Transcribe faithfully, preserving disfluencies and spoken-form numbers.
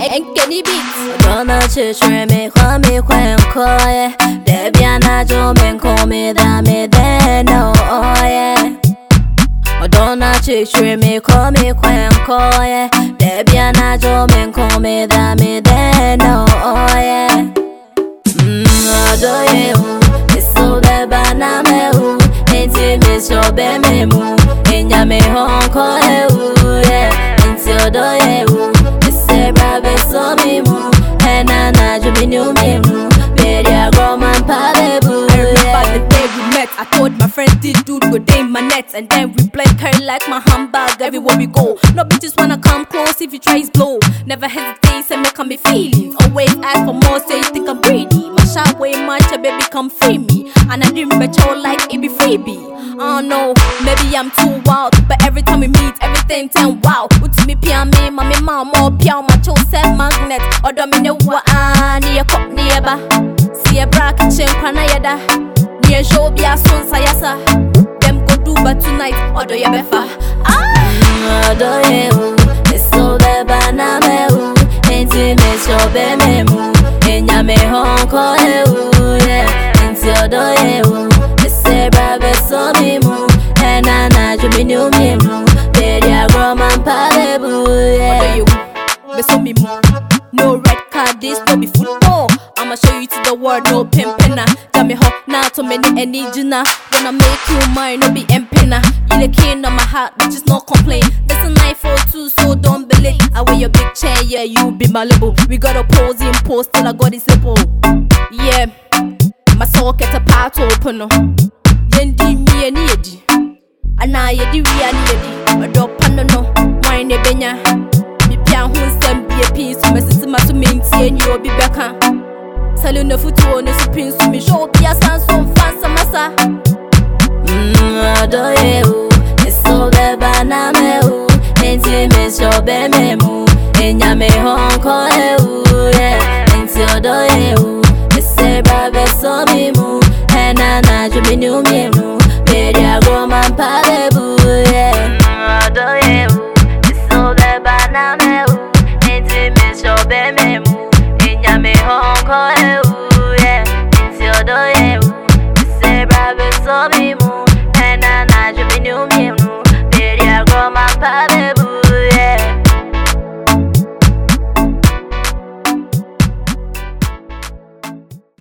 and Kenny Beats. Gonna church me, call me, quen, call Debiana Jomen, call me, that me, then, no, oh, yeah. Donna church me, call me, quen, call Debiana Jomen, call me, that me, then, no, oh, yeah. Mmm, do you? It's so bad, na me, who ain't it, miss your baby, moo. In ya me, home, call you, yeah. Until do you? So me move, and I know you knew me move. Baby, I grow my palabu. I remember the day we met. I told my friend this dude would name my nets, and then we blend curry like my handbag everywhere we go. No bitches wanna come close if you try his blow. Never hesitate, say make me feelings. Always ask for more, say you think I'm greedy. My shot way much, baby come free me. And I didn't bet you like it be freebie. I don't know, maybe I'm too wild, but every time we meet, everything turn wow. Uti me pia me, mami mama more pia my chose set magnet. Or do me know what I need a cup nearby. See a bracket chain pana yada. Near show be a son sayasa. Them go do but tonight, or do you befa? Ah, do you? It's so bad, na me who ain't it miss your baby moo. In ya me home call you, yeah. Until do you? So me move, and I know you knew me move. Baby, I grow my palabu, yeah. Me so me move. No red card, this no be football. I'ma show you to the world, no pimpina. Got me hot now to many and need you now. Wanna make you mine, no be empina. You the king of my heart, which is no complaint. That's a nine four two, so don't believe. I wear your big chain, yeah, you be malleable. We gotta pose in post till I got it simple. Yeah, my socket a part open. No. Yendi mi eni yedi ana yedi wi ani yedi odo pano no wine benya mi pia hu nsem bie pin so mesisi maso mentie ni obi beka salu no futu no so pin so mi show bia san so fansa masa mm odo you it's so bad na me who enti me so be me mu enya me hon ko e yeah enti odo you it's say babe so me mu and I know you knew me.